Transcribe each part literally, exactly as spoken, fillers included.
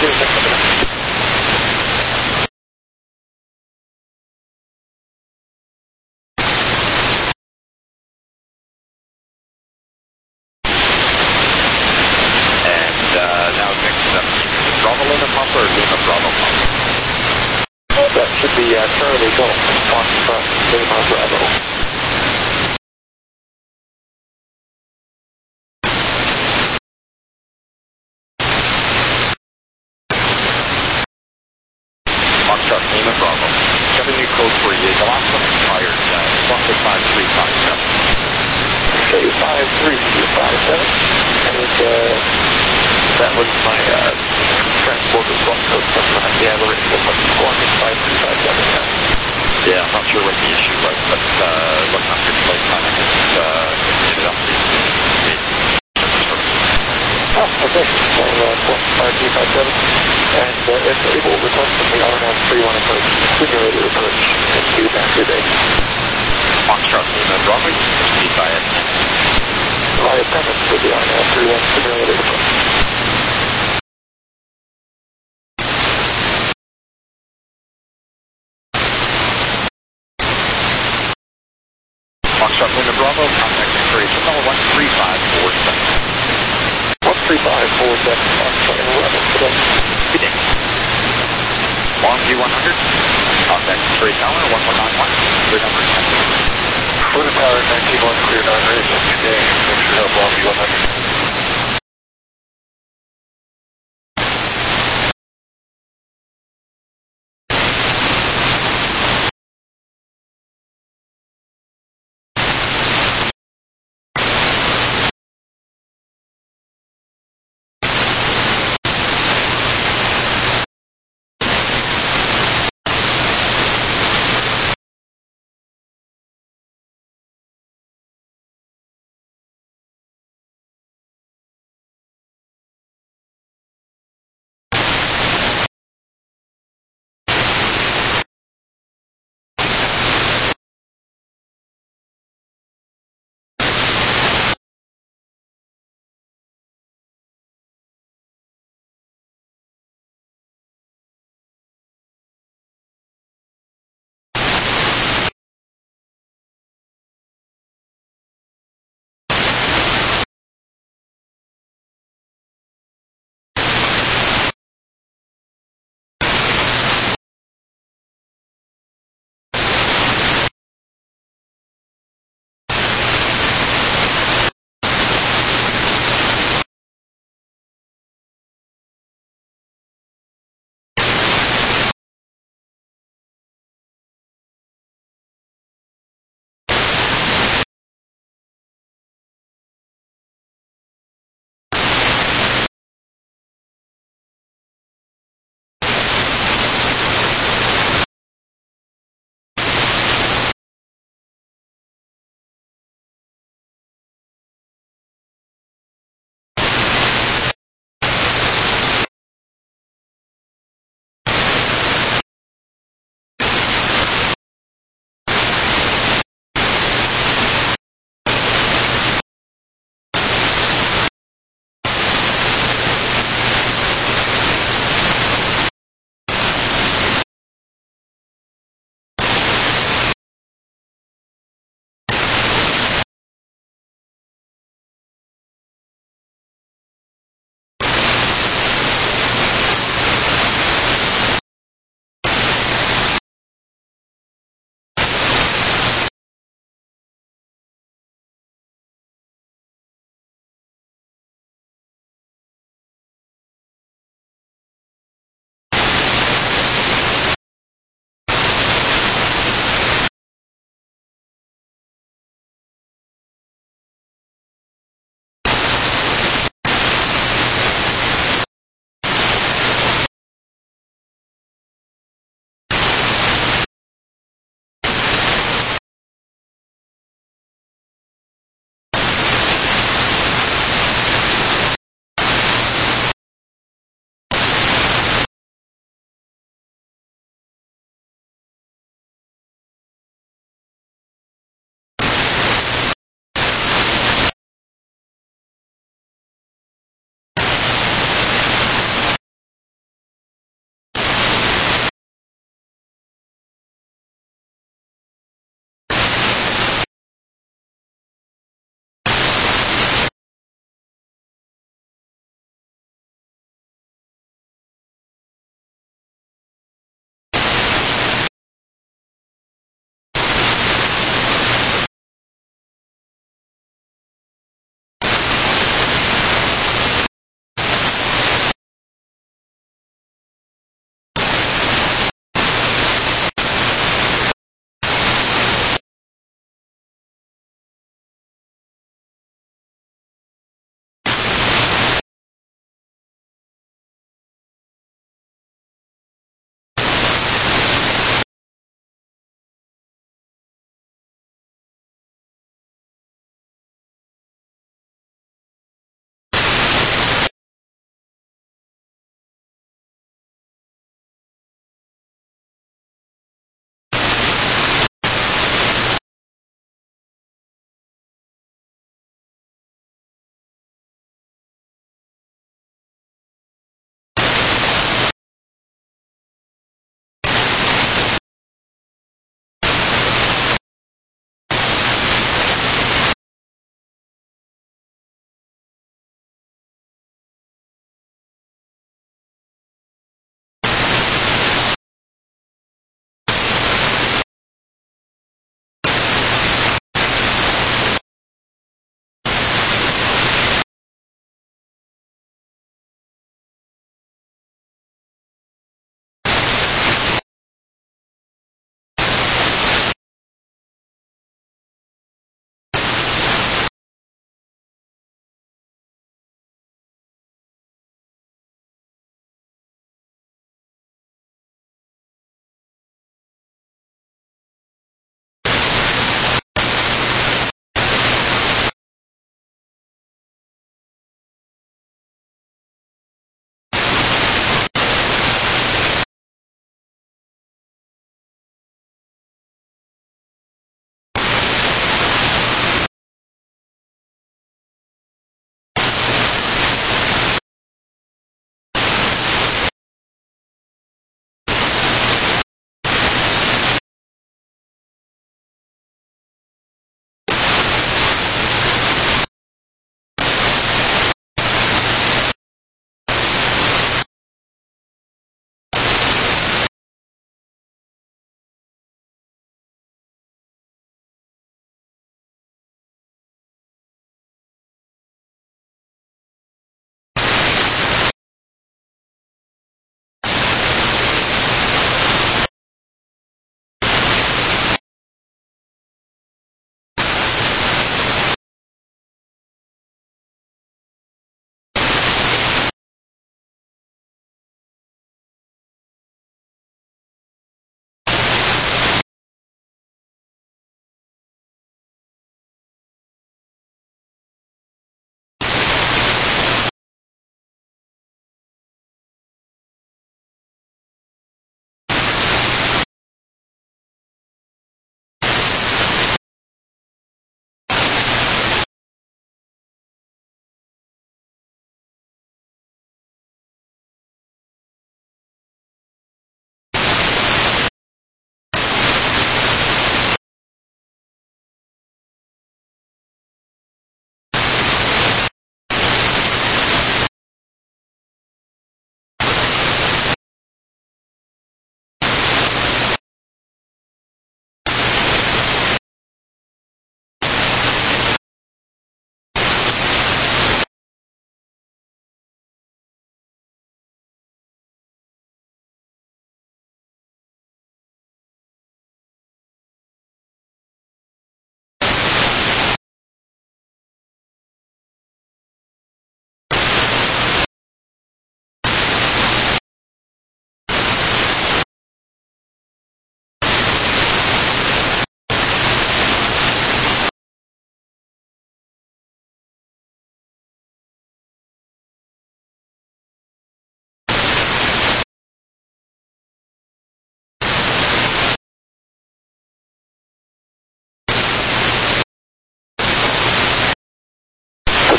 And uh, now next up, Bravo Lima pump or Lima Bravo pump? That should be uh, Charlie Golf, Foxtrot Lima Bravo. Foxtrot Lima Bravo. Coming new code for you. The last one expired. Uh, one six five three five seven. Okay, five three five seven. And uh, that was my uh, transporter block code from uh, the Aberration of one five three five seven. Yeah, I'm not sure what the issue was, but uh, looking up your plate time, it's uh, ended up being Oh, okay. So, uh, one five three five seven. And uh, if able, request from the R N F three one approach, simulated approach, and do master day. Foxtrot Lima Bravo, proceed via Via premise with the R N F three one simulated approach. Foxtrot Lima Bravo, contact information level one three five four seven. one three five four seven, Foxtrot Lima Bravo, today. Good day. Longview one hundred, contact Trade Tower one one nine one, clear number ten. Clear Tower nineteen one, clear number, good day. Make sure you have Longview one hundred.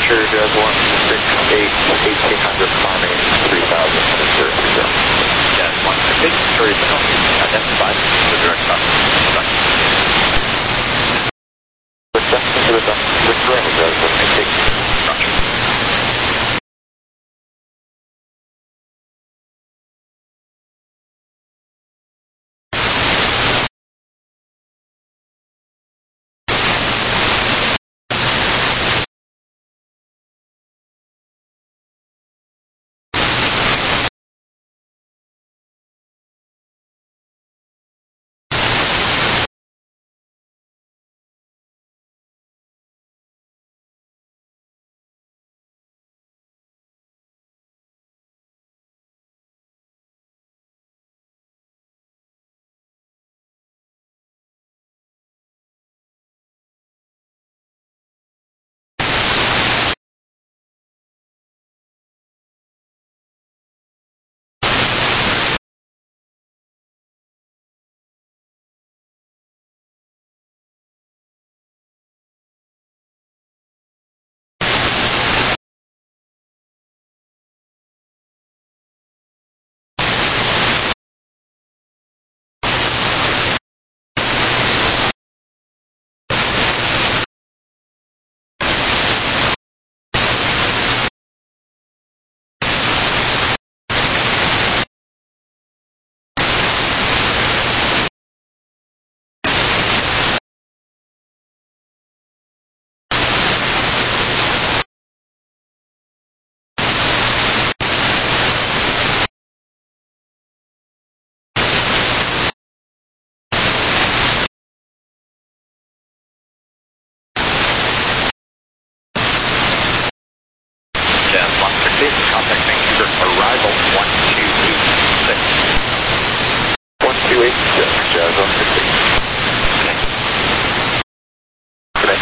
Richard, uh, one six eight, eighteen hundred, climbing three thousand, zero three zero. Yes, one six eight, Victoria Penalty, identified, the direct stop. Reception to the Victoria, uh, one six eight. Roger. Contact Vancouver, arrival one two eight six. one two eight six, Jazz one six eight. Connect.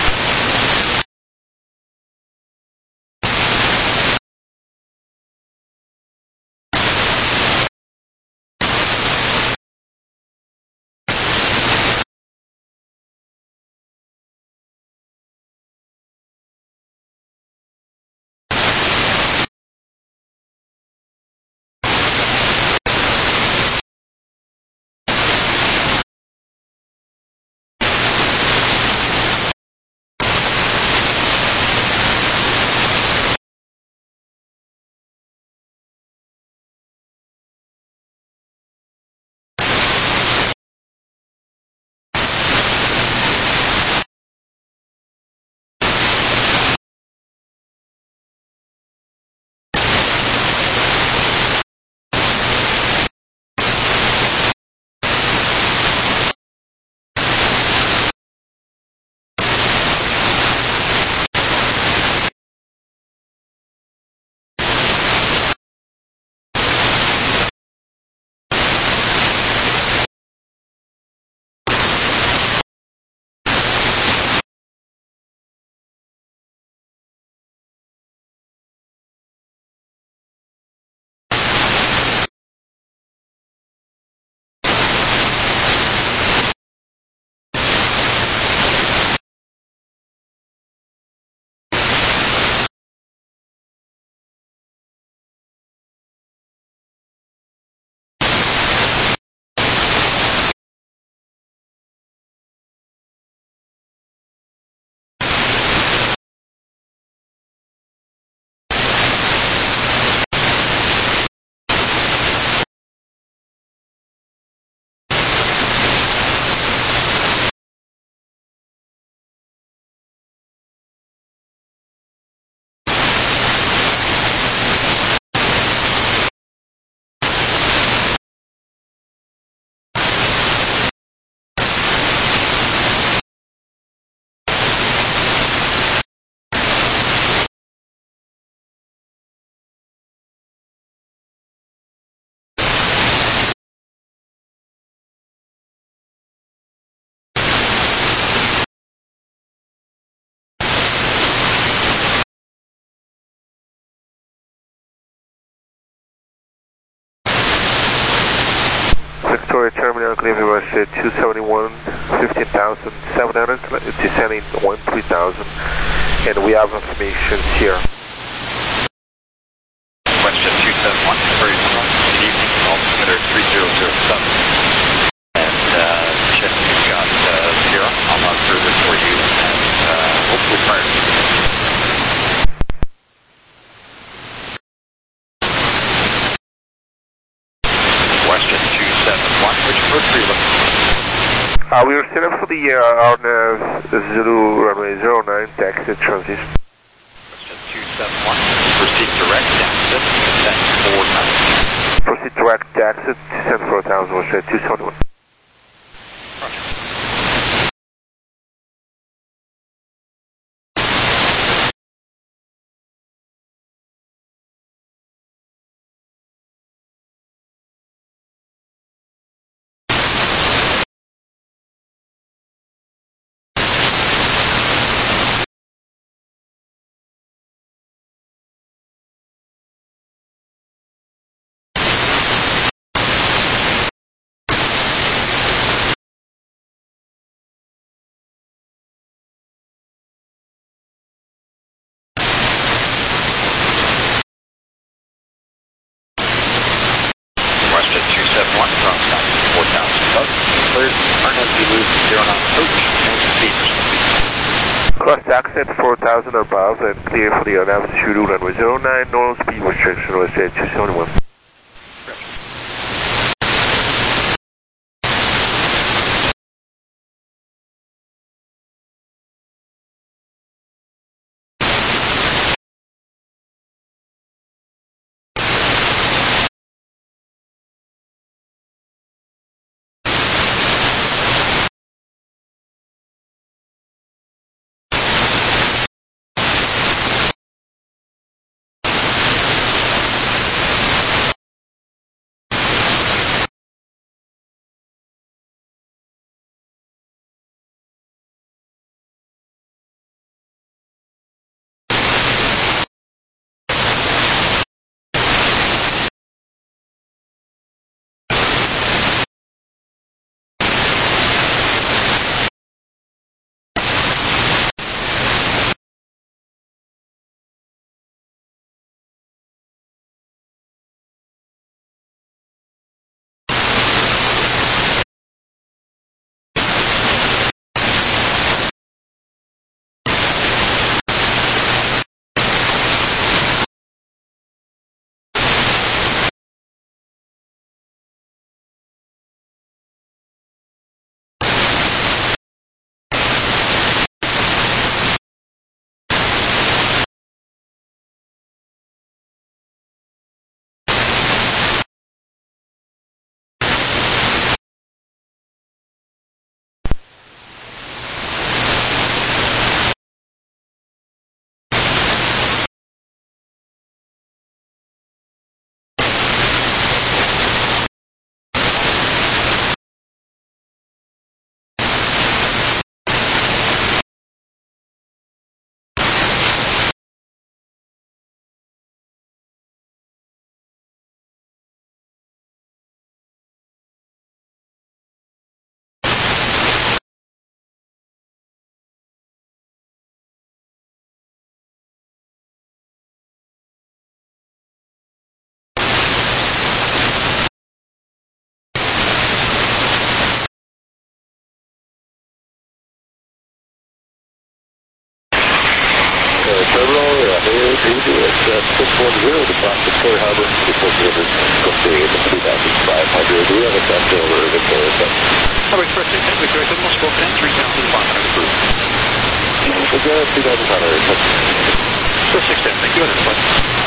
Victoria Terminal, Cleveland Rush two seventy-one, fifteen thousand seven hundred, descending one three thousand. and we have information here. Question two seven one, very good evening, altimeter three zero zero seven. And uh, Chet, you've got uh, Sierra. I'll log through this for you and uh, hopefully prior. Question two seven one, which approach are you looking for? Uh, we are set up for the uh, R N A V Zulu runway zero nine, taxi transit. Question two seven one, proceed direct, exit, descent four thousand. Proceed direct, exit, descent four thousand, we'll say two seventy-one. Roger. Question two seven one, from four thousand above, cleared, R N A V Zulu zero nine approach, and speed restricted. Cross access four thousand above and clear for the R N A V Zulu runway zero nine, normal speed restriction, we'll say two seventy-one. Terminal, uh, here, it's uh, six one zero, depart Victoria Harbor, report delivered, Copenhagen, two thousand five hundred. We have a test over Victoria. Public Express six ten, Victoria Terminal, spoke ten, three thousand five hundred approved. Victoria, two thousand five hundred. Express six ten, thank you, and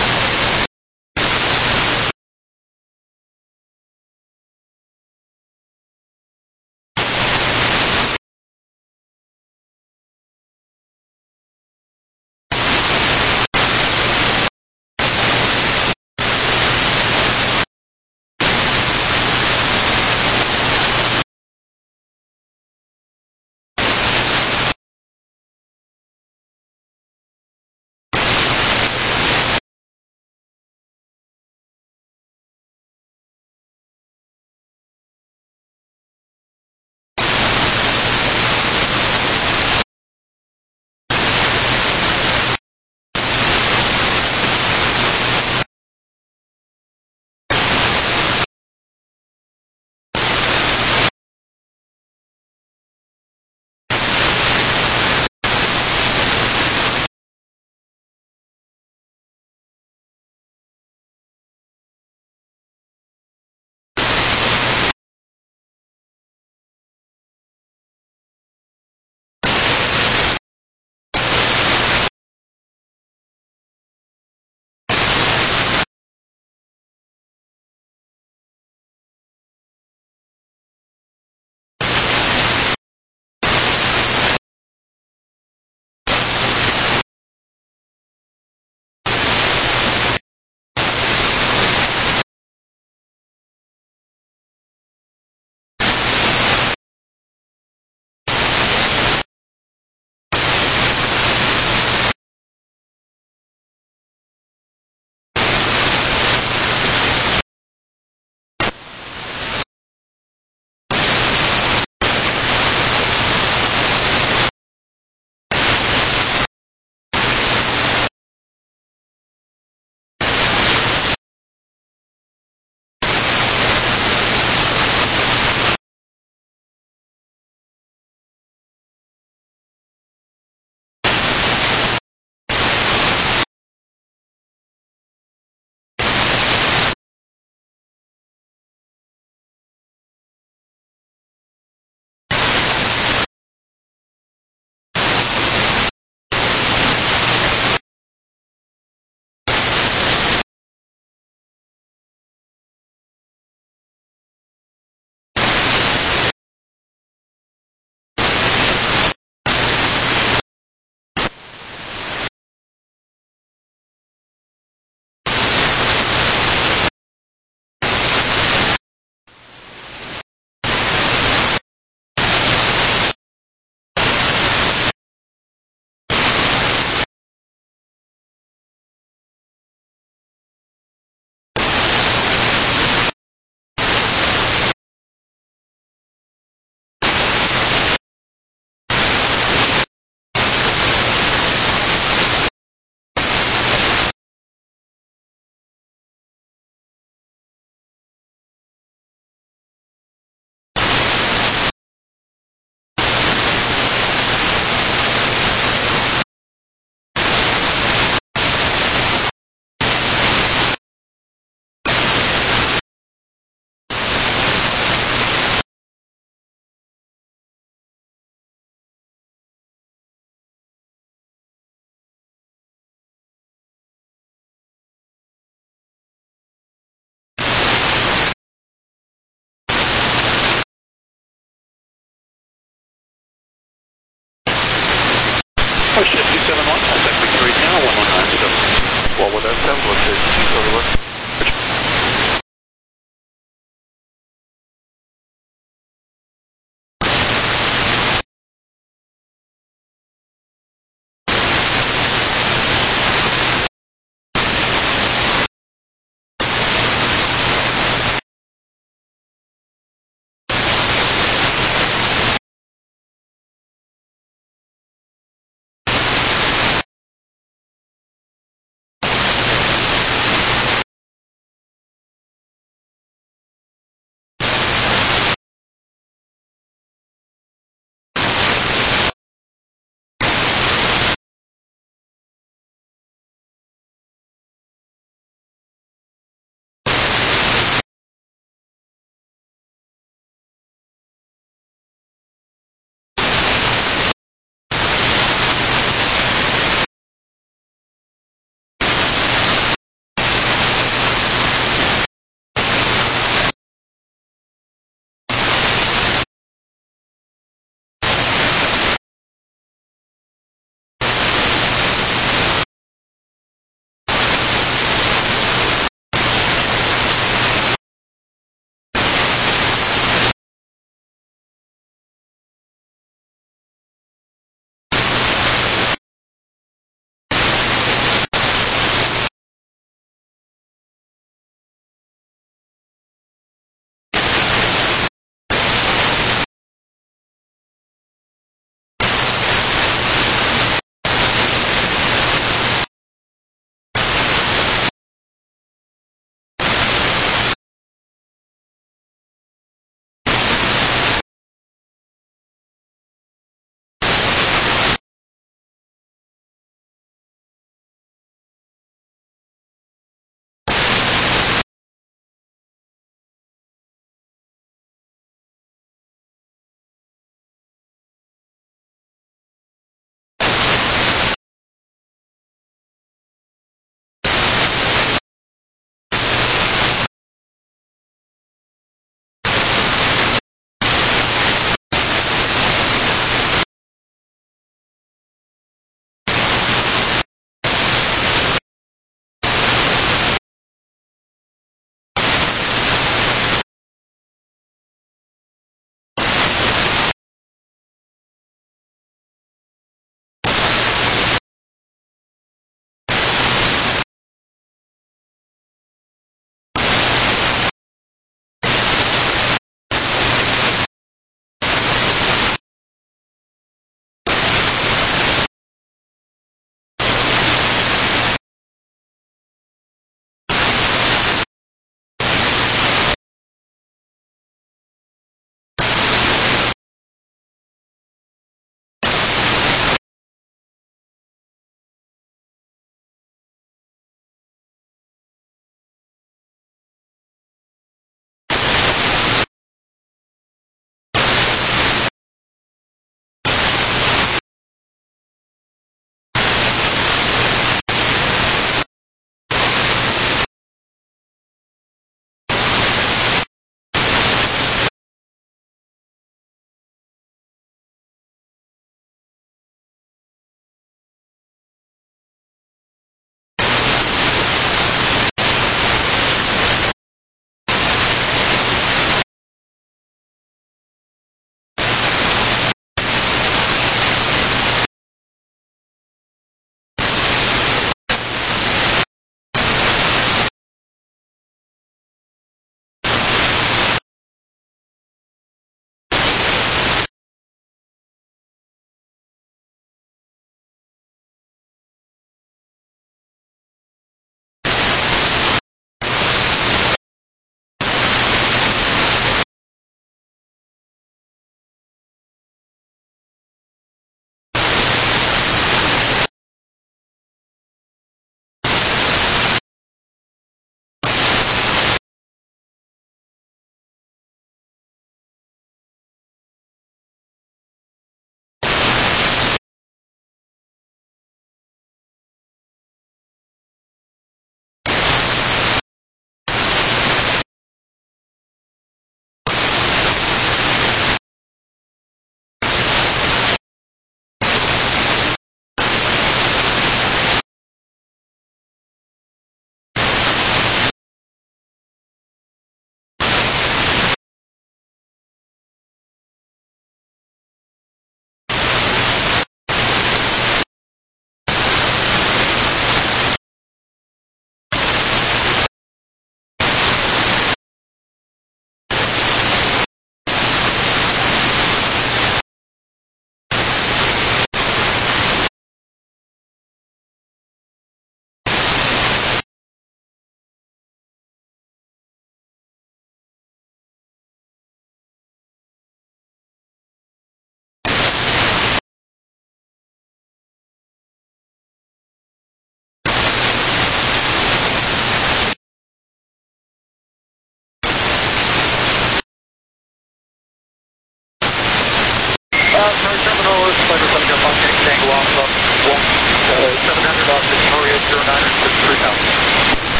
Push it two seven one, contact Victoria Channel one one nine seven. one one nine seven, let's say two seven one.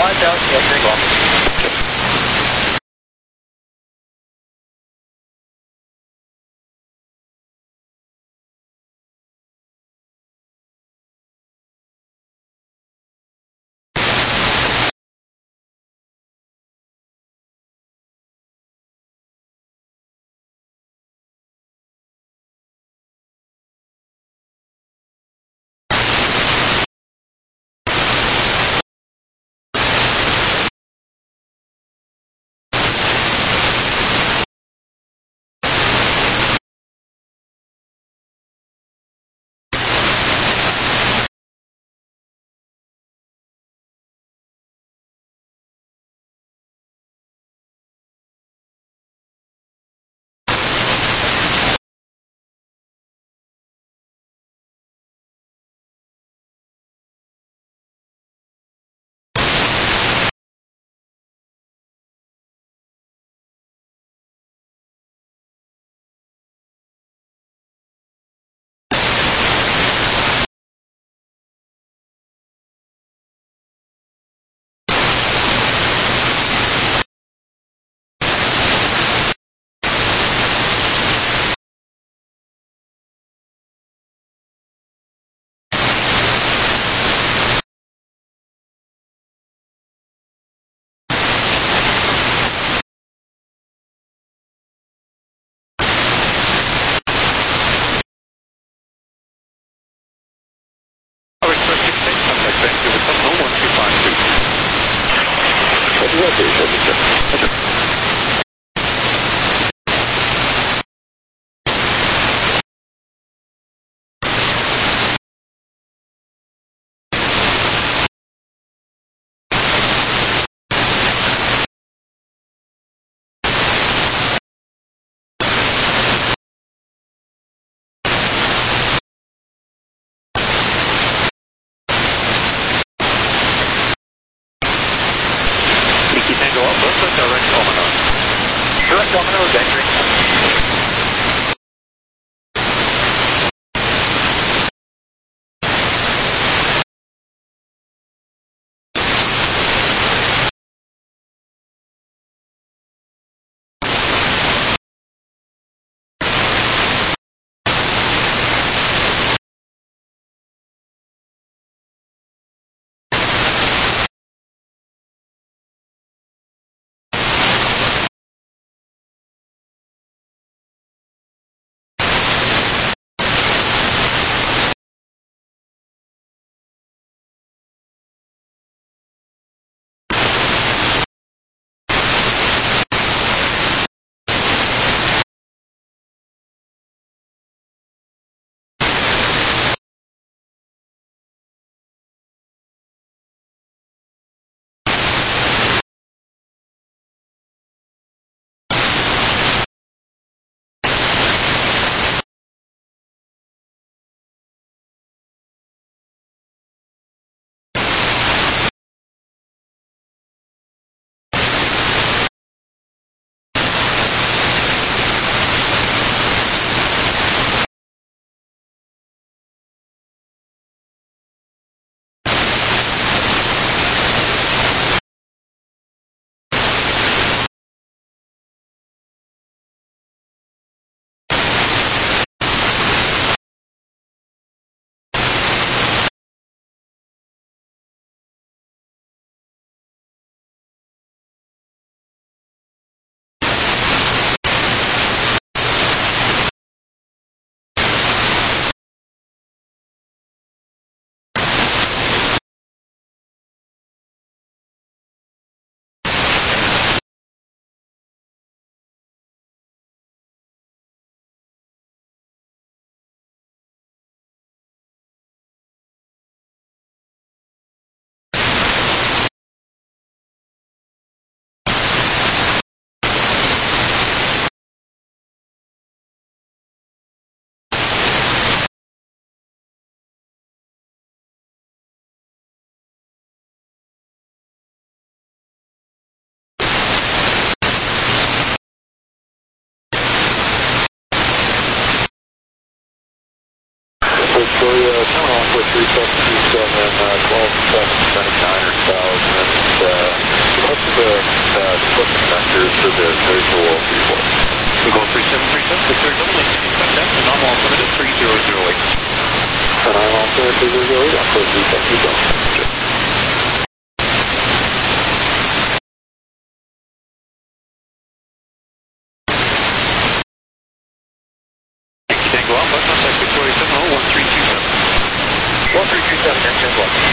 five thousand, yeah, take off. Direct Domino is entering. Victoria, terminal for three seven two seven, uh, twelve seven seven nine or thousand, uh, equipment vectors to the visual report. Go three seven three seven, Victor Double Eight, contact and I'm altimeter three zero zero eight. And I'm altimeter three zero zero eight, I'll close three seven three seven. Tango Alpha, contact Victoria seven oh one three two seven. one three two seven, and Tango Alpha.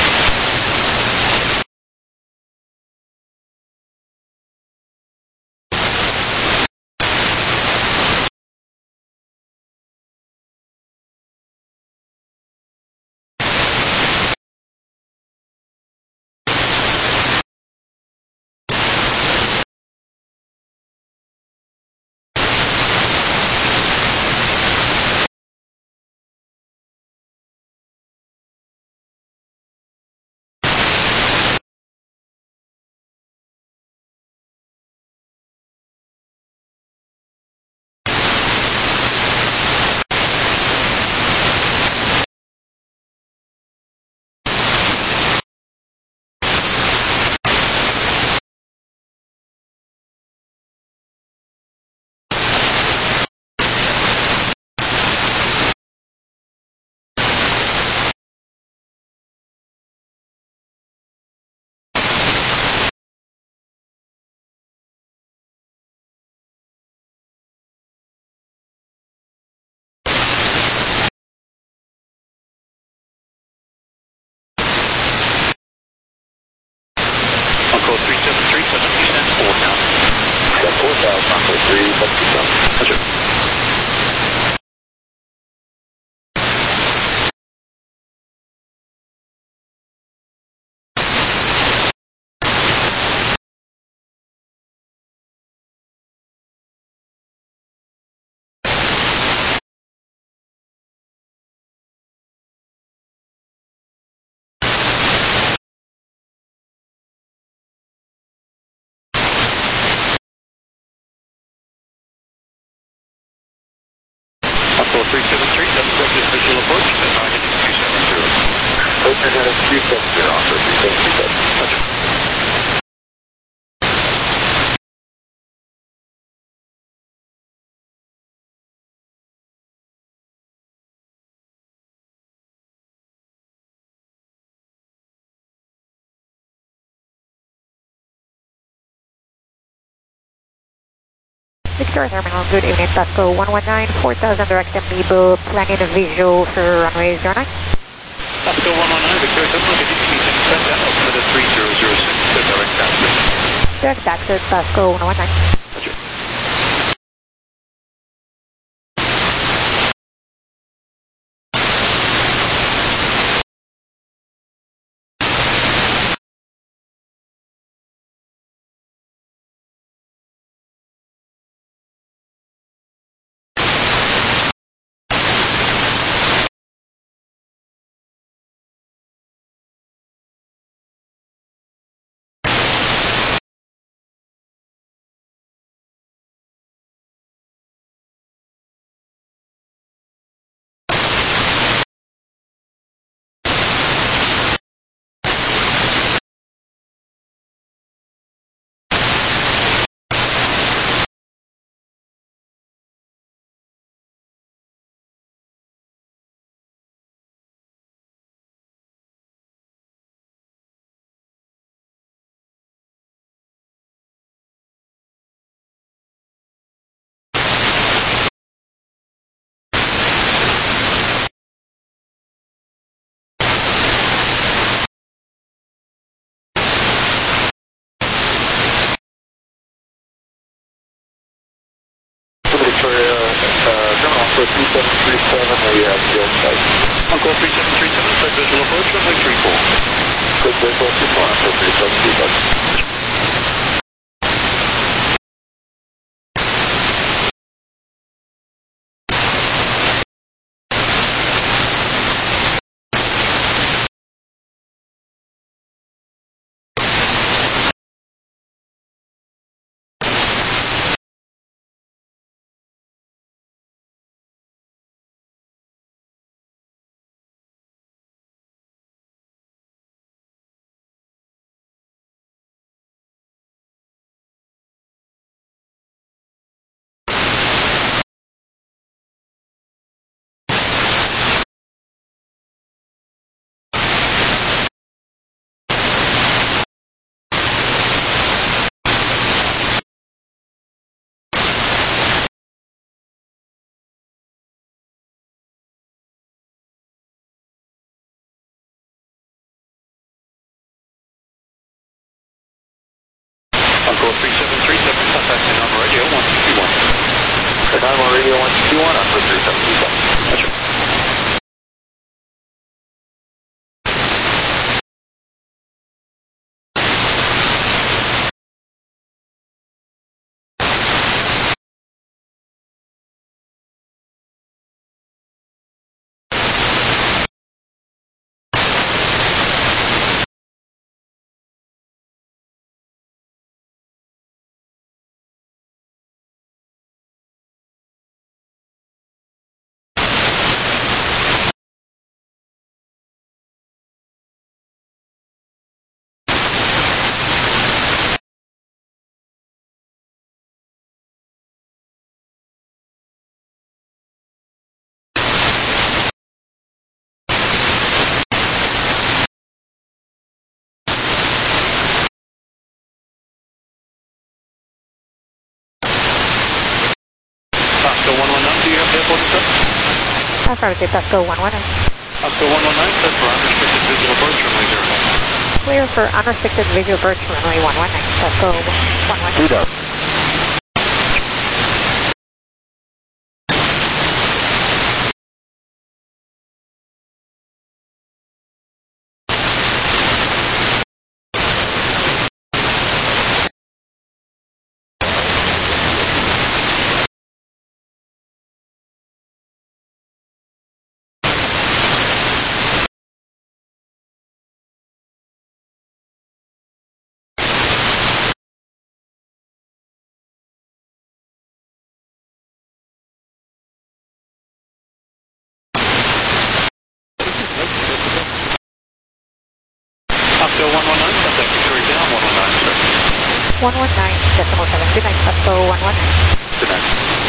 Uncle three seven three seven, you stand four now. Stand four thousand, Uncle three seven three seven. Roger. Uncle three seven three seven, approaches visual approach, and target is two seven zero. Open heading two seven zero, Uncle three seven three seven. Roger. Victoria Terminal, good evening, Pasco one one nine, four thousand direct M B book, planning a visual for runway zero nine. Pasco one one nine, Victoria Terminal, good evening, contact altimeter three zero zero six, the direct access. Direct access, Pasco one one nine. Roger. Victoria, uh, Terminal for three seven three seven, we have field site. Uncle three seven three seven, set visual approach, runway three four. Good visual, two four, Uncle three seven three seven. Echo three seven three seven, contacting on radio one two one. nine one radio one two one, Echo three seven three seven. Gotcha. Pasco one one nine, do you have the airport itself? Affirmative, Pasco one one nine. Pasco one one nine, set for unrestricted visual approach, runway zero nine. Clear for unrestricted visual approach, runway one one nine. Pasco one one nine. Two down. Pasco one one nine, contact Victoria down one one nine, sir. one one nine, decimal seven, good night, Pasco one one nine. Good night.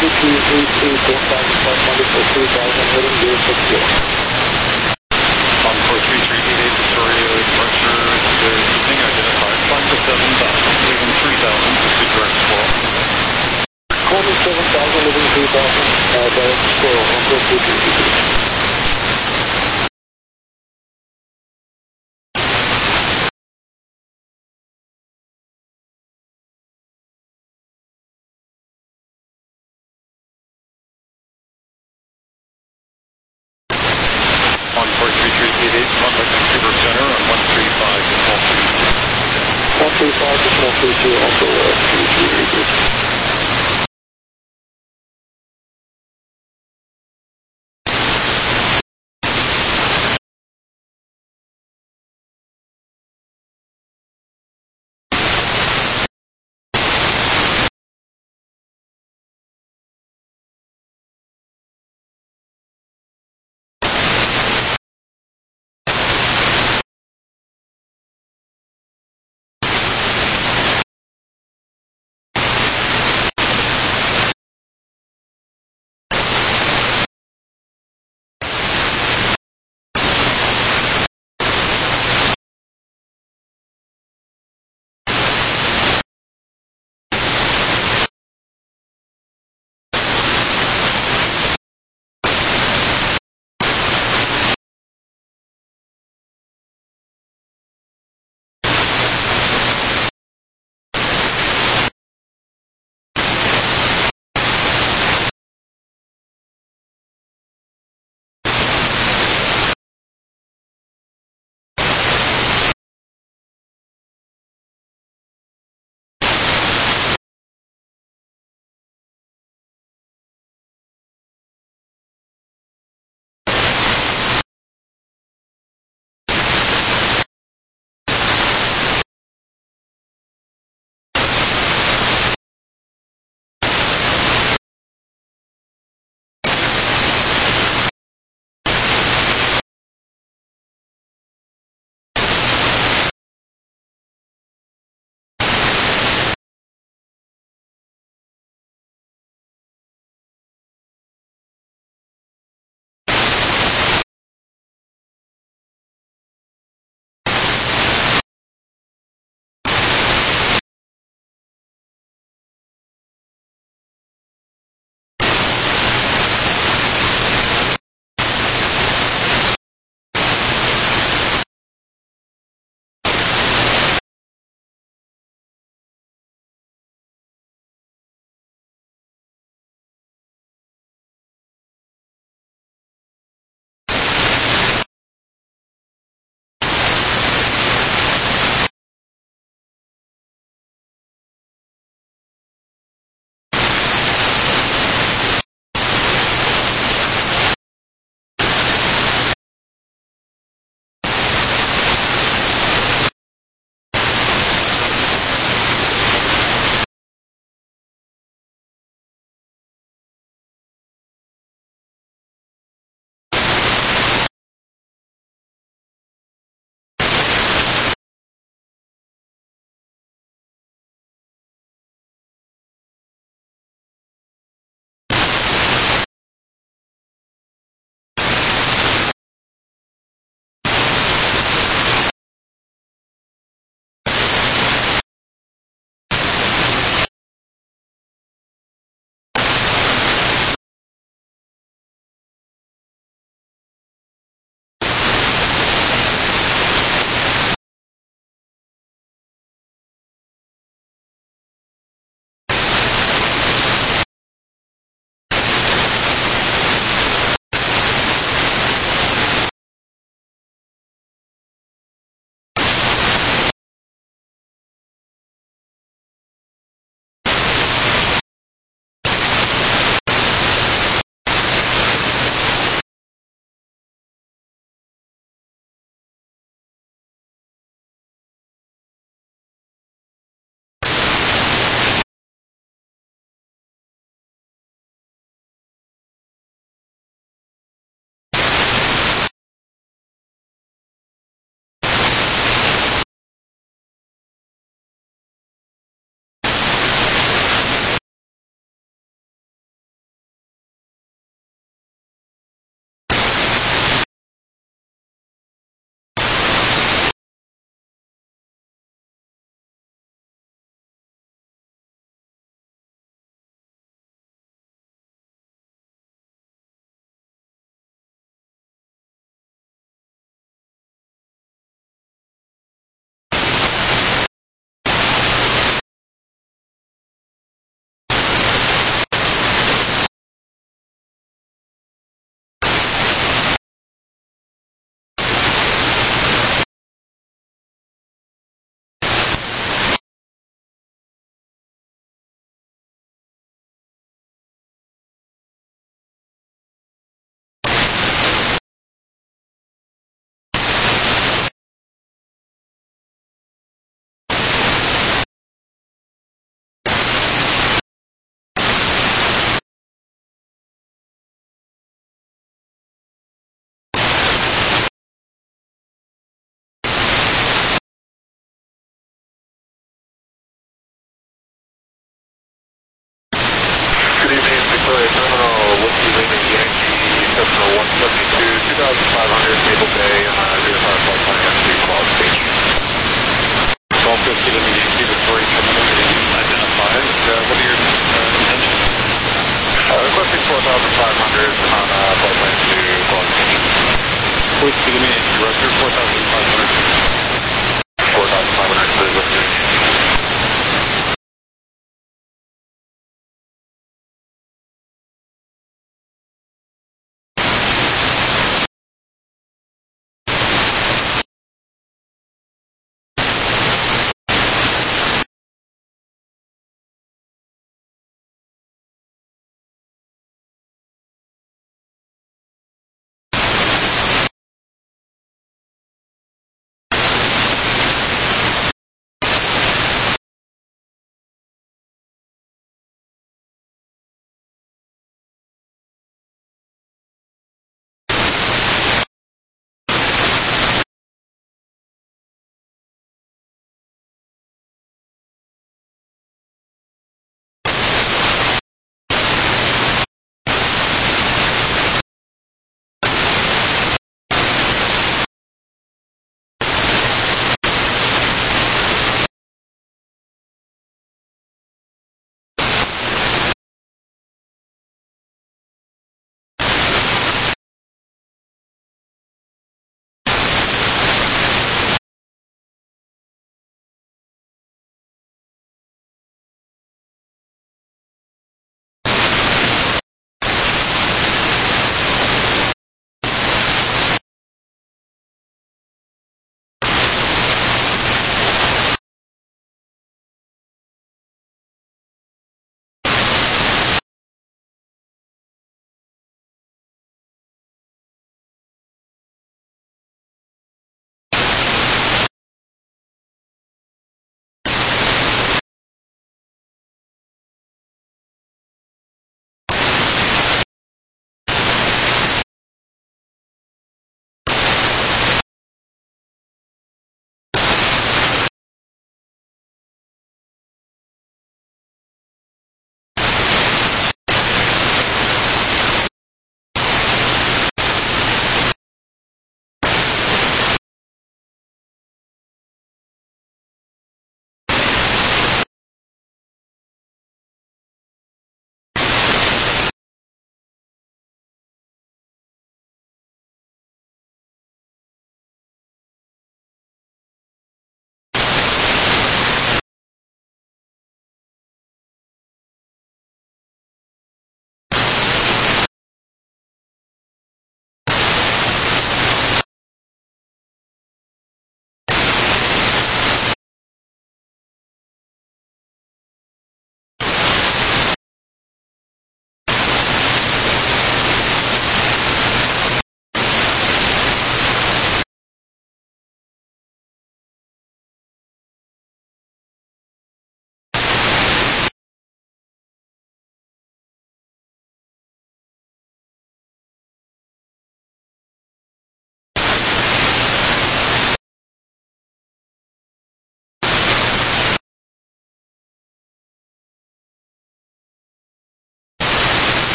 two three two four thousand five hundred for three thousand heading zero six zero. On four three three eight eight Victoria, departure this evening, identified flight to seven thousand, leaving three thousand, to direct squirrel. Call me seven thousand, leaving three thousand, uh, direct squirrel, one four three three two three. On four three three eight eight, one by Vancouver Center on one three five, decimal three two. one three five, decimal three two, also uh, three three eight eight. Whiskey to me, Roger, four thousand five hundred. four thousand five hundred, please, Whiskey.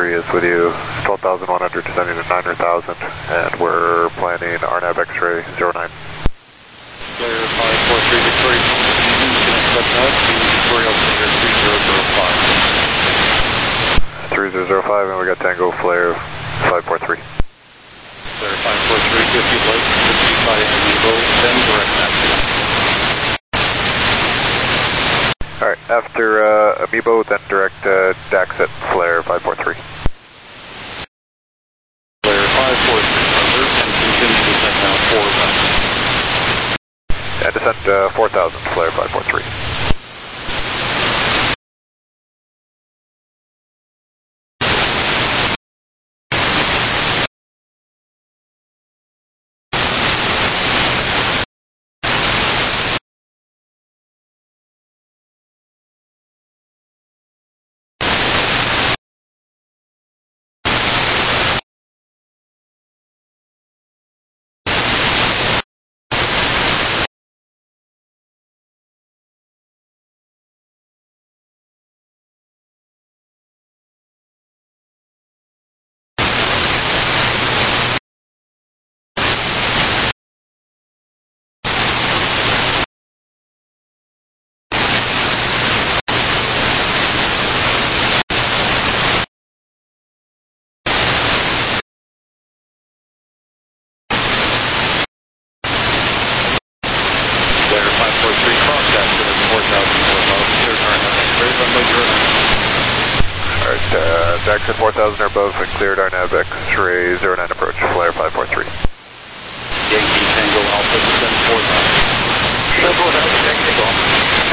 three is with you, twelve thousand one hundred descending to nine thousand, and we're planning R N A V X-ray zero nine. Player five four three Victoria, you can accept that, Victoria Altimeter three zero zero five. three zero zero five, and we got Tango Flare five four three. Player five four three, fifty light, fifty-five Evo, then direct taxi. Alright, after uh, Amiibo, then direct uh, Dax at Flare five four three. Player five four three, under, and continue to descend now four thousand. And descend uh, four thousand, Flare five four three. Dax at four thousand or above and cleared R N A V X-ray zero nine approach, Flare five four three. Yankee Tango Alpha, descend four thousand. four thousand, Yankee Tango Alpha.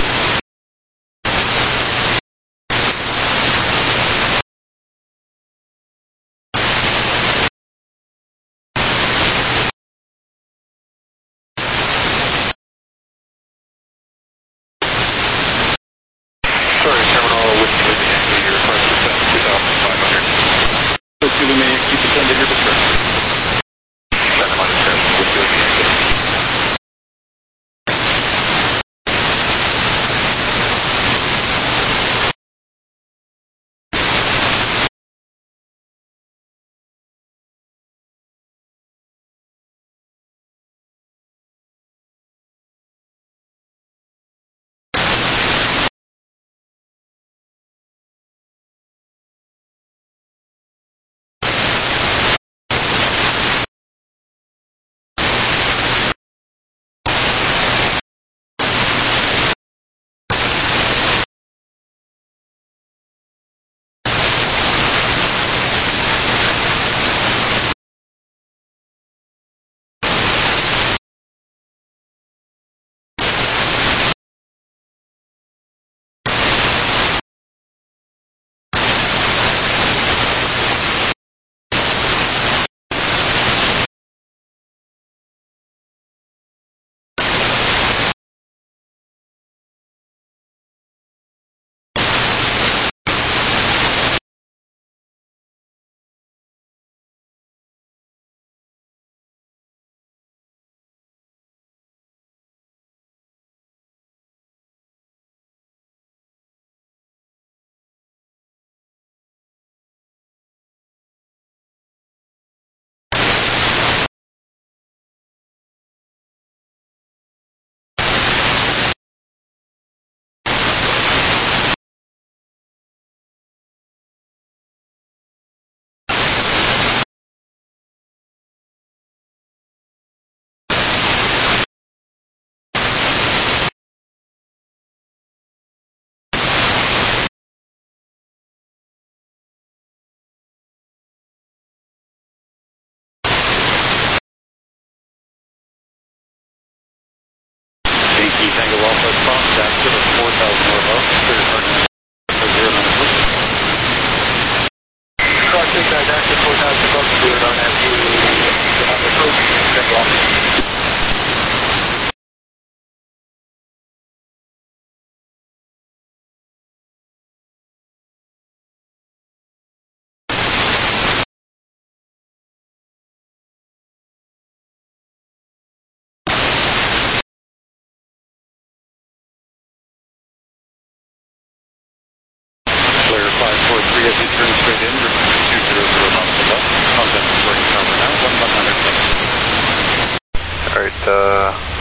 Sorry, terminal with with the Yankee, your request to send two thousand five hundred. So to the main, keep descending your distress. Send them on distress with the Yankee.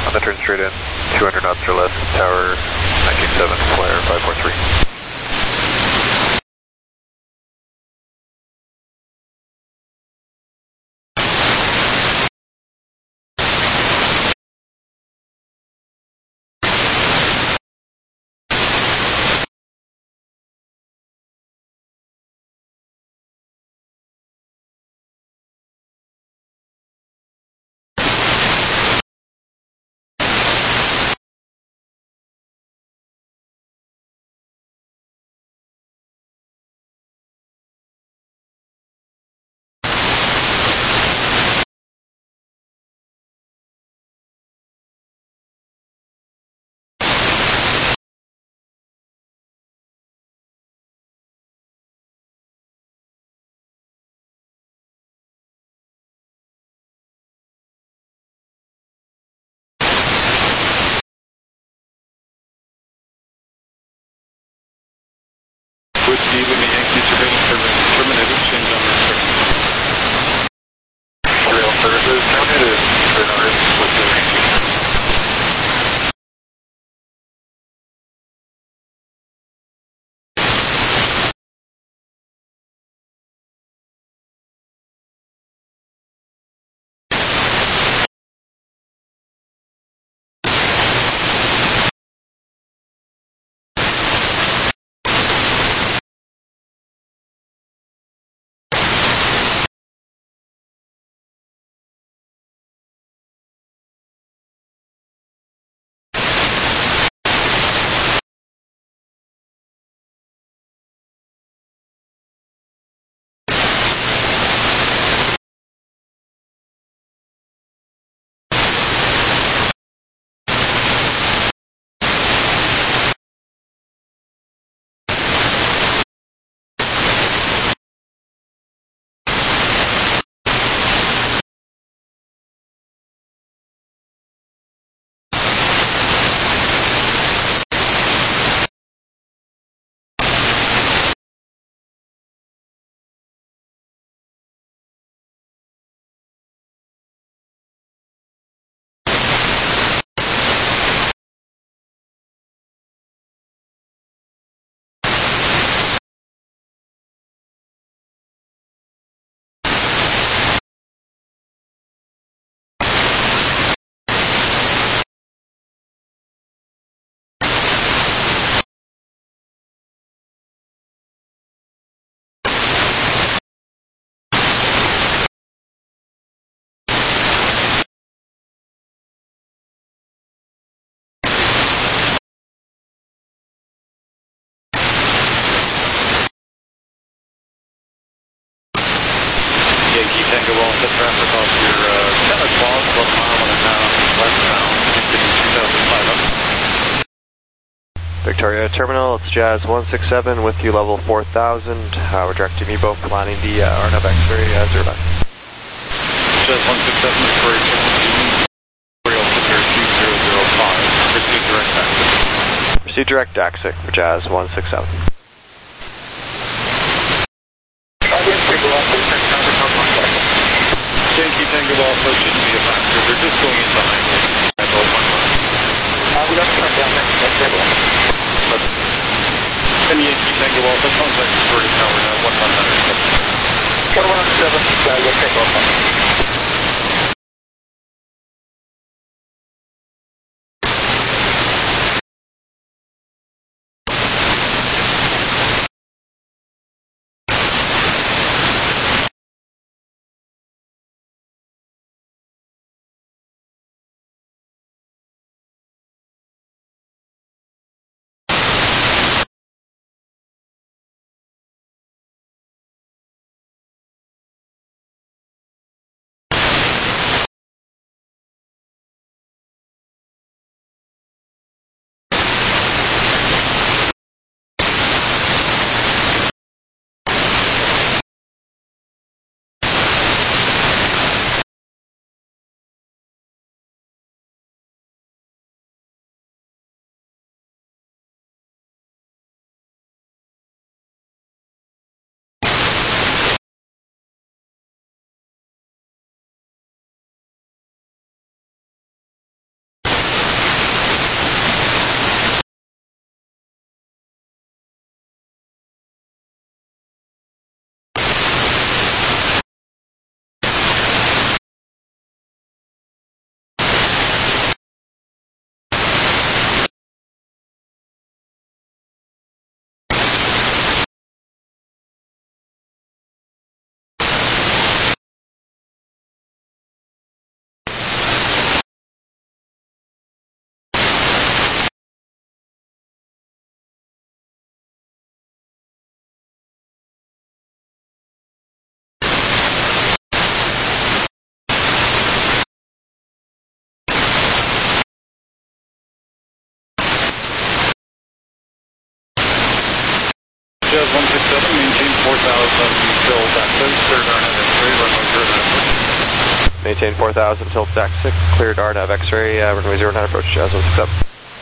On the turn straight in, two hundred knots or less, tower nineteen seven, flyer five four three. With speed with the Yankee surveillance service terminated, change on restriction. Surveillance services terminated, turn on with the Yankee. Yankee Tango Alpha traffic off your uh, tennis ball, about a mile and a half westbound, City two thousand five up. Victoria Terminal, it's Jazz one six seven with you level four thousand. Uh, we're directing me both planning the uh, Arnav X-ray uh, zero nine. Jazz one six seven, Victoria Terminal, Royal Center two zero zero five, proceed direct access. Proceed direct exit for Jazz one six seven. Yankee Tango Alpha shouldn't be a factor, they're just going into highway. That's all one line. Uh, we got to turn down next, next table. And Yankee Tango Alpha, contact Victoria Tower now, one one nine. one one seven, uh, we'll take off. Maintain four thousand, tilt stack six, cleared R N A V X-ray, uh, runway zero nine, approach Jazz one six seven.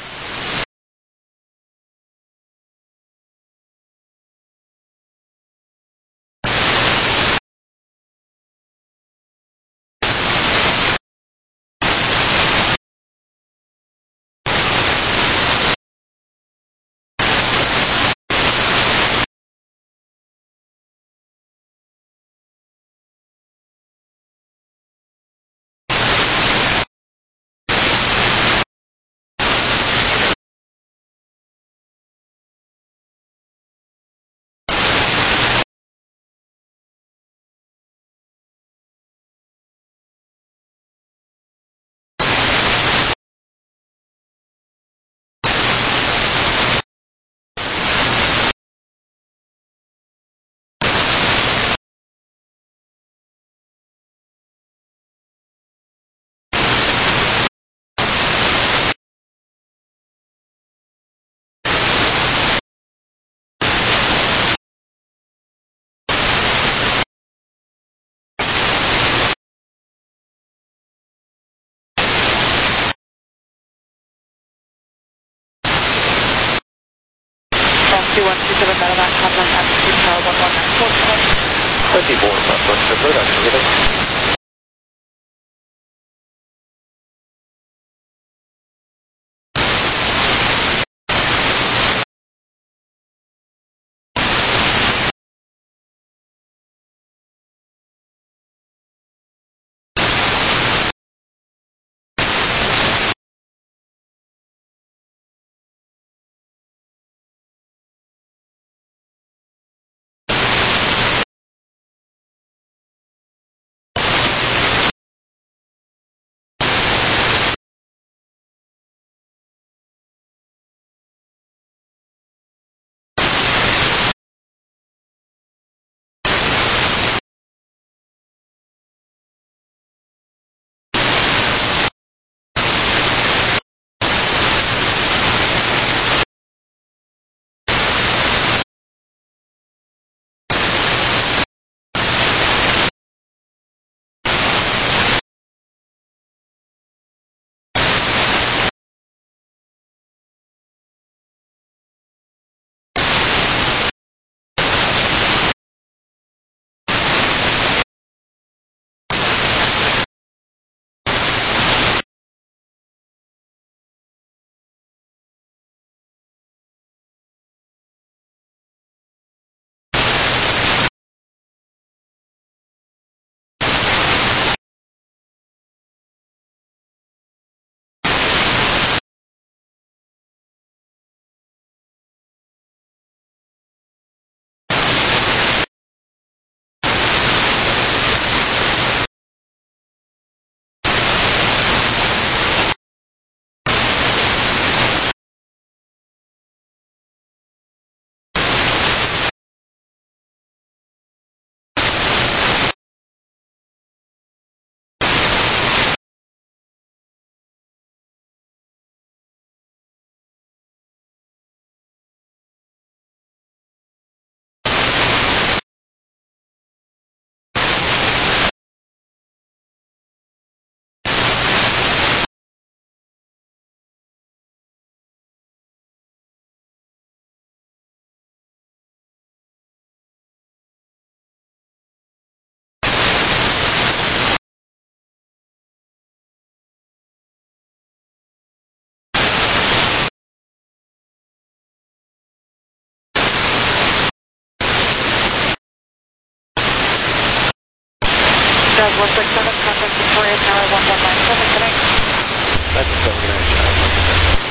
two one two seven Medevac, contact altitude tower one one nine four seven. twenty-four, Southwest River, that's negative. Jazz one six seven, contact Victoria Tower one one nine seven, good night. That's a seven, good night, Jazz.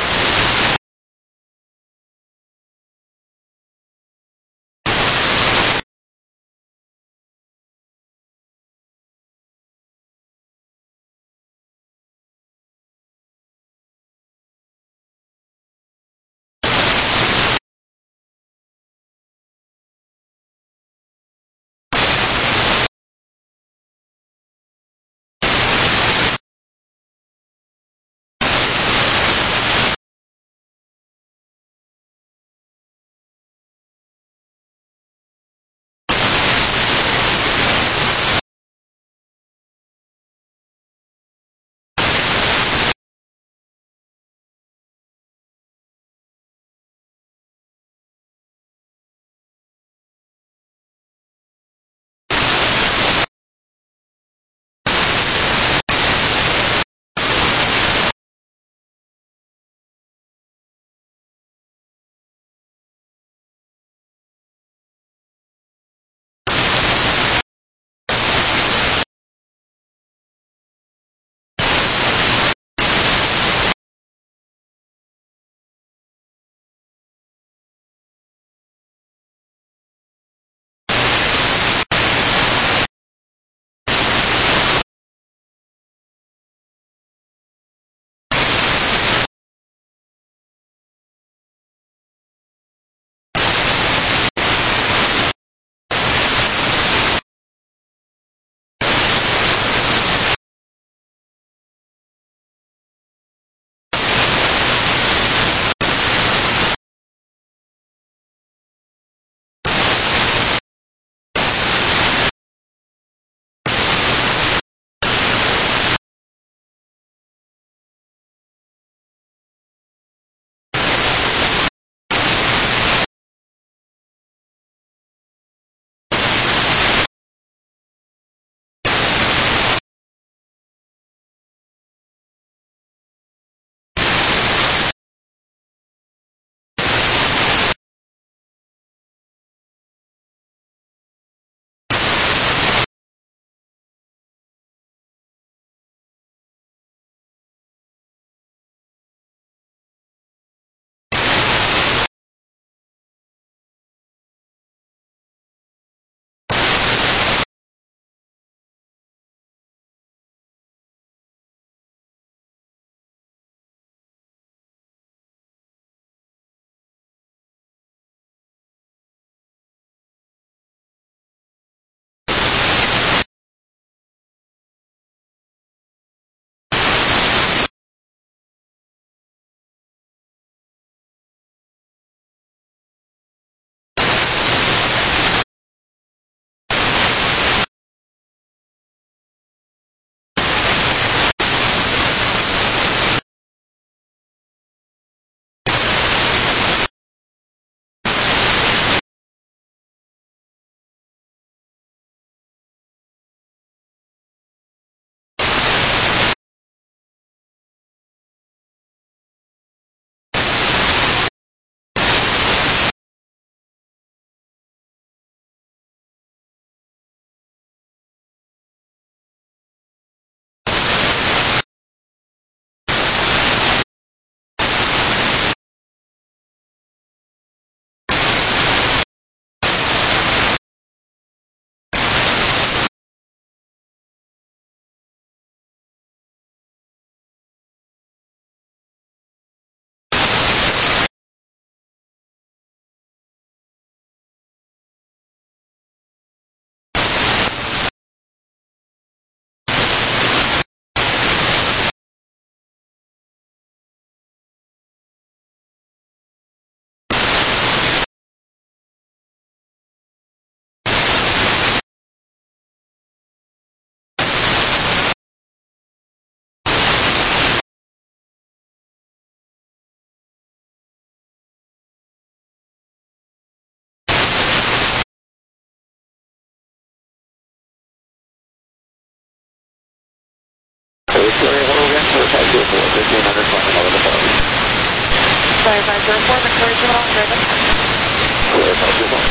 five five zero four, Victoria Juvenile, driven. Clear, no Juvenile.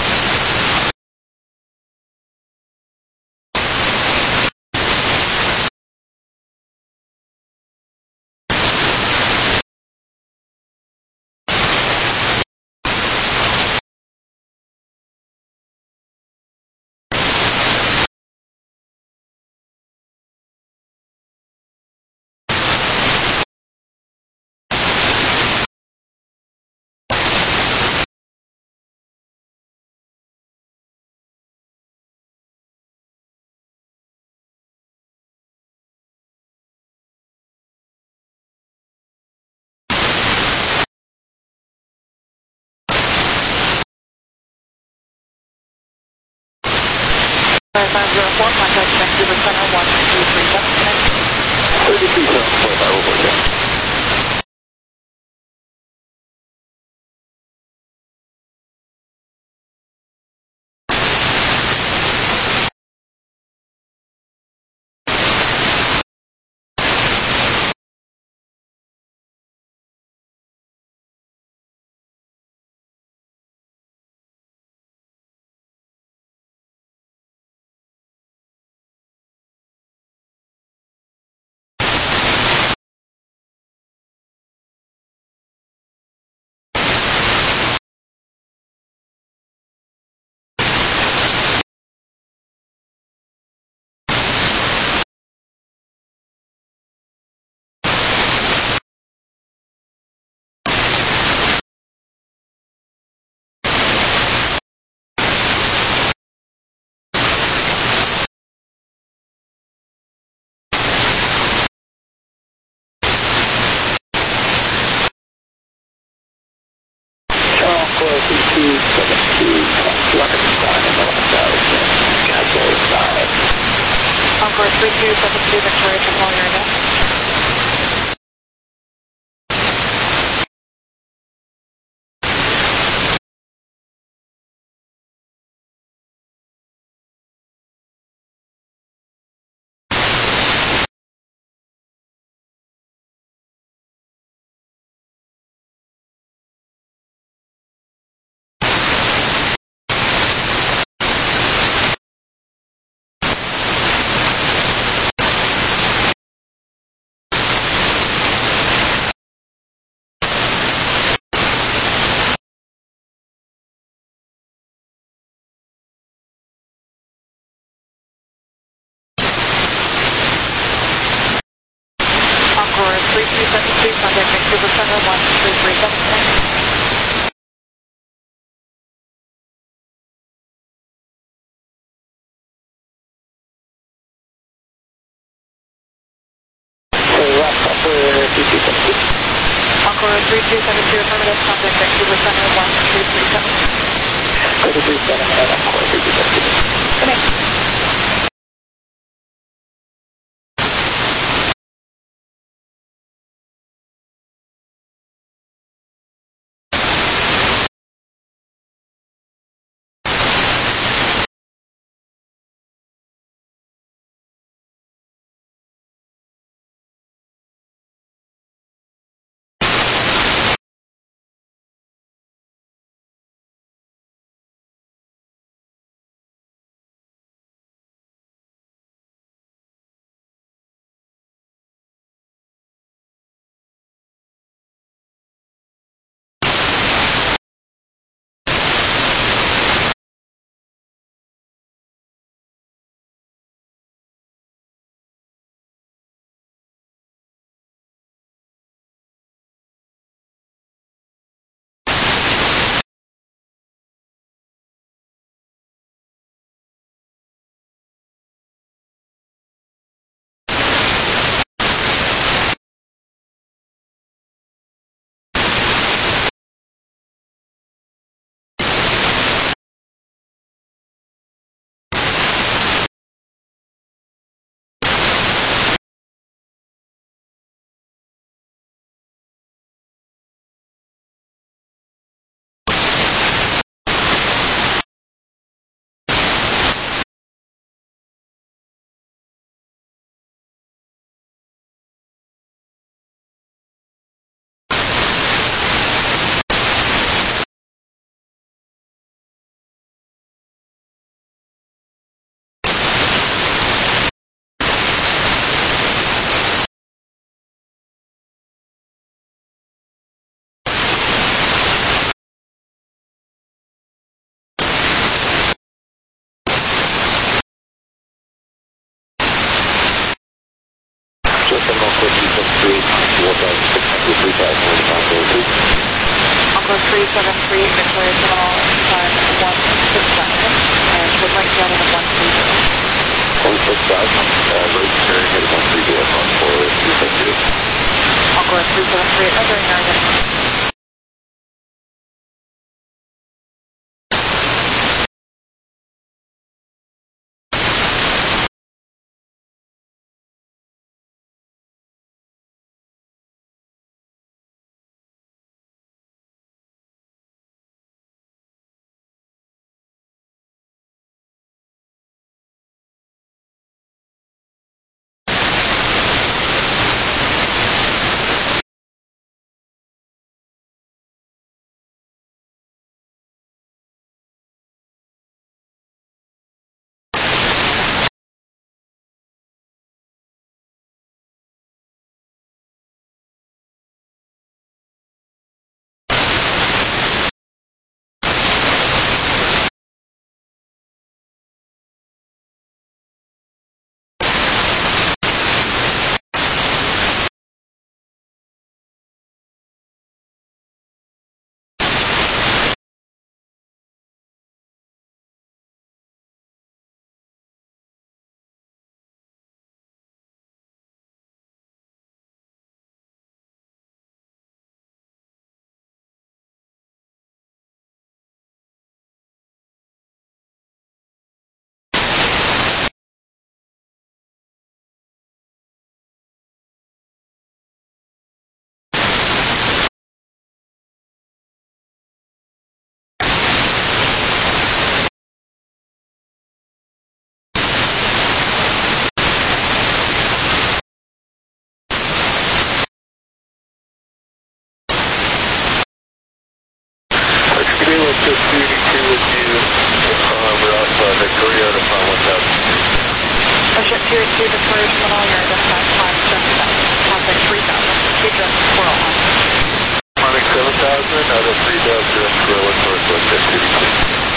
five five zero four, contact Vancouver Center, one two three seven, connect. thirty-three seven four five, over again. Encore three two seven two, Victoria Juvenile, you're in. Encore three two seven two, contact Vancouver Center, one two three seven, connect. Encore three two seven two, affirmative, contact Vancouver Center, one two three seven. thirty-three seven, and Encore three two seven two. Connect. Seminole Court three seven three eight, one thousand six hundred, three thousand one hundred two. Encore three seven three eight, Victoria Seminole, time one six thousand, and would like to out of one three zero. one six thousand, uh, road carrying at one three zero, one four three seven two. Encore three seven three eight, measuring yard at Starship two eight two, Victoria Seminole, you're identified five seven thousand, contact three thousand, keep address Squirrel Island. Monic seven thousand, out of three thousand, Squirrel Northwest at two two.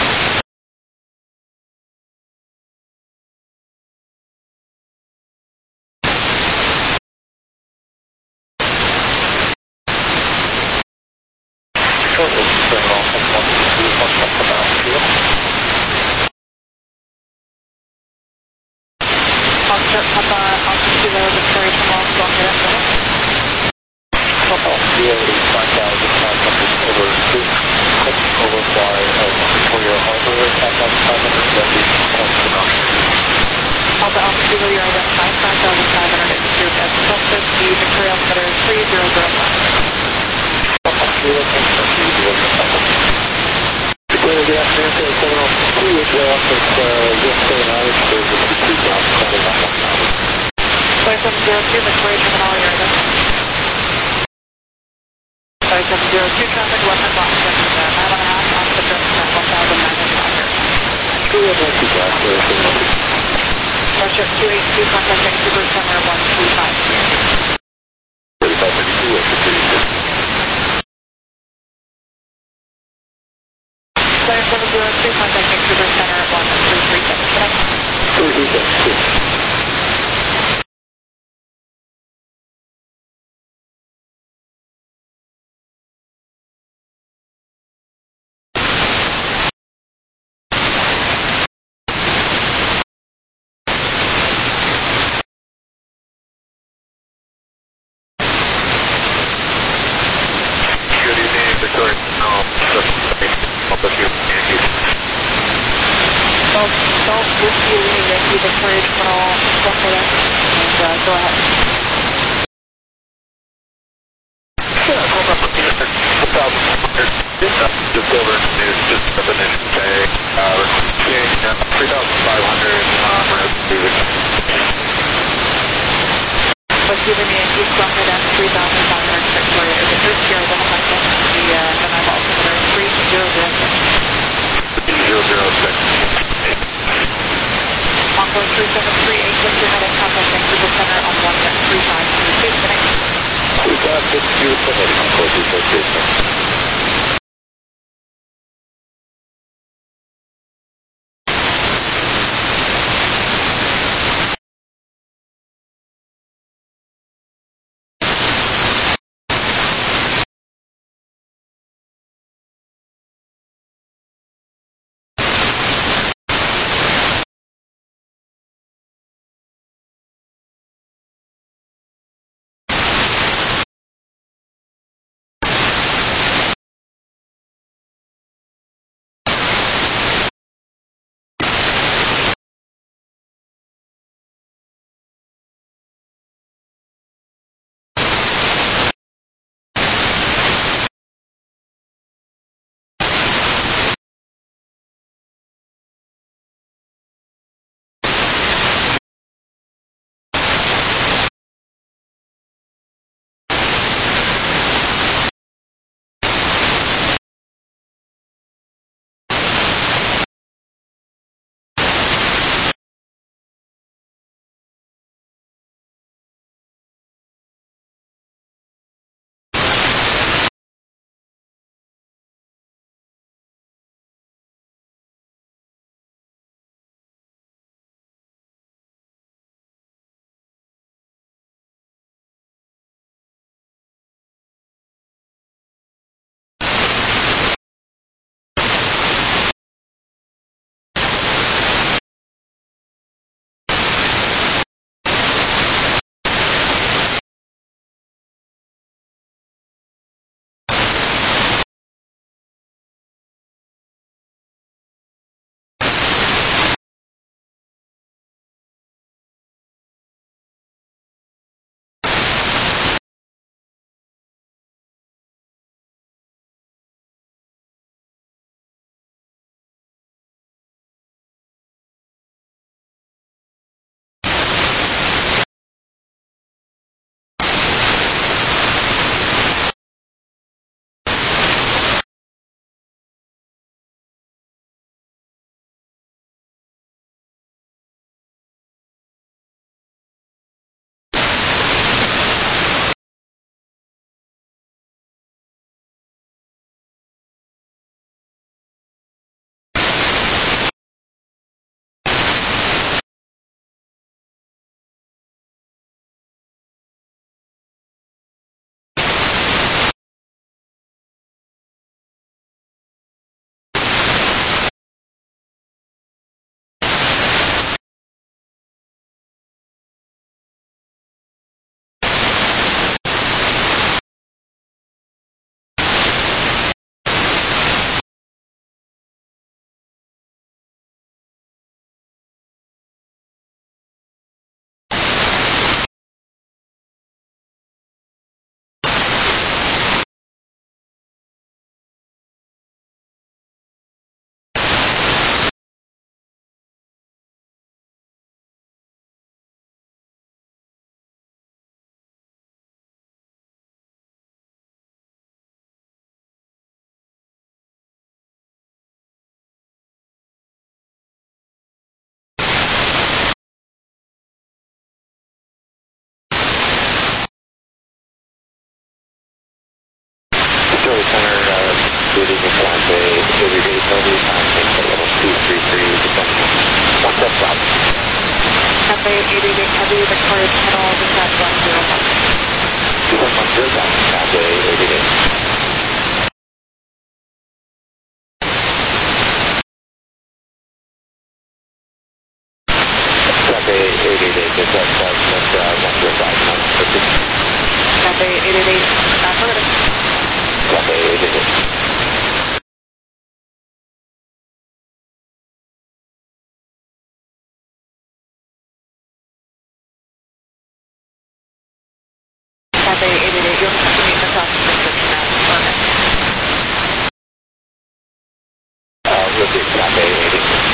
Foxtrot Papa, Alpha Kilo, Victoria Seminole, go ahead and go. Papa, Kilo, five thousand five hundred, over two, overfly of Victoria Harbor, five thousand five hundred, that'd be point to knock. Alpha Alpha Kilo, you're identified five thousand five hundred, indicated as suspect, the Victoria Altimeter three zero zero five. Papa, Kilo, thanks for three zero zero five. Victoria, good afternoon, so seven oh two, it's way off at, uh, zero seven Irish, there's a two down, calling off one hour. five seven zero two, Victoria Seminole, you're identified. five seven zero two, traffic, left and box, nine and a half, off the trip, at one thousand nine hundred five. Two of them, two down, so it's a Starship two eight two, contact Vancouver Center one three five three. thirty-five thirty-two, it's a thirty-six. seven seven zero two, contact Vancouver Center one three three seven. three three seven two. Good evening, Victoria. No, I'll put you in. Don't, don't whiskey leading Yankee, Victoria Seminole, go ahead and uh, go ahead. Yeah, hold up a minute. Just over to just up in the day. Uh, three thousand five hundred, um, Whiskey leading Yankee, go ahead and three thousand five hundred, Victoria. Is it first year identified the uh, M I altimeter three zero zero six? zero zero six. Encore three seven three eight, lift your head and contact Vancouver Center on one three five three two. We got this beautiful heading on course, we eight eight, affirmative. Cathay eight eight eight. Cathay eight eight eight, you'll have to meet the cross restriction now. Affirmative. Uh, we'll do Cathay eight eight eight.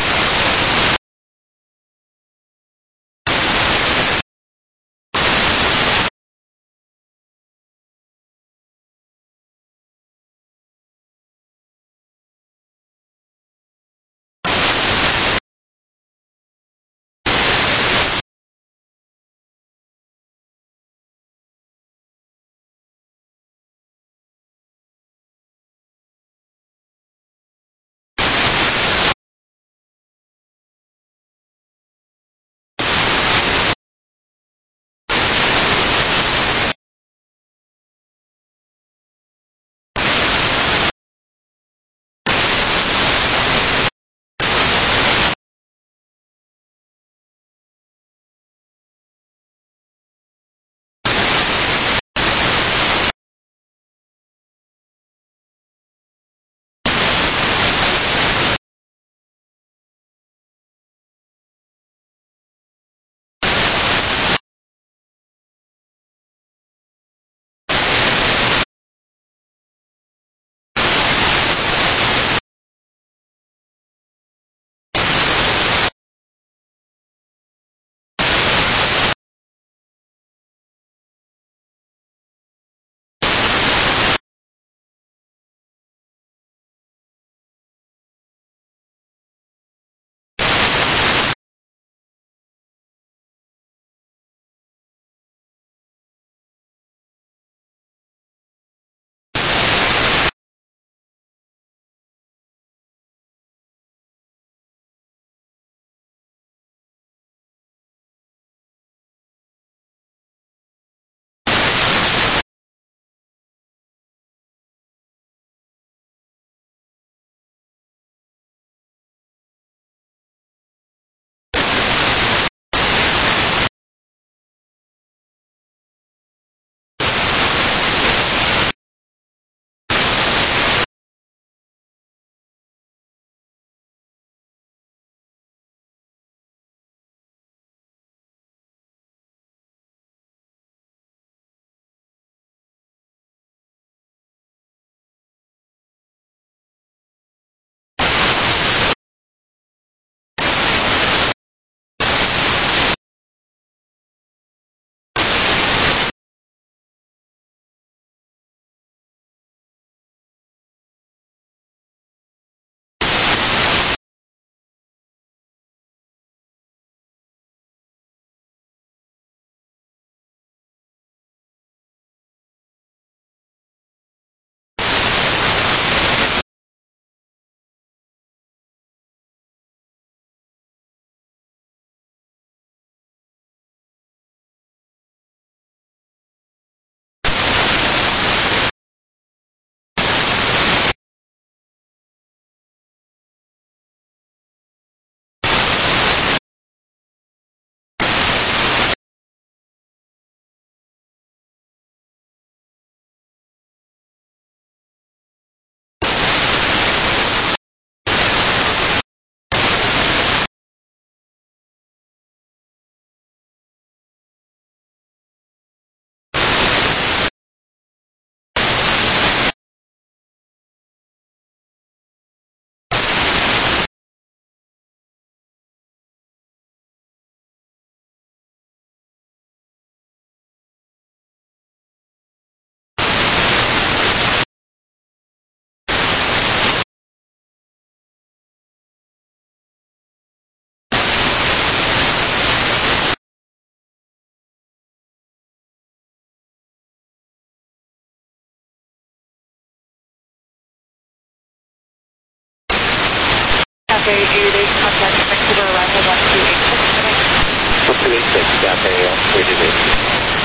Cathay eight eight, contact Vancouver arrival one two eight six. one two eight six, Cathay eight eight eight.